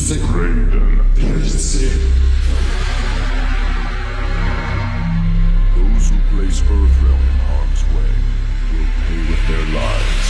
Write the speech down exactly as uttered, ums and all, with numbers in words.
Please. Raiden. Please. Those who place Earthrealm in harm's way will pay with their lives.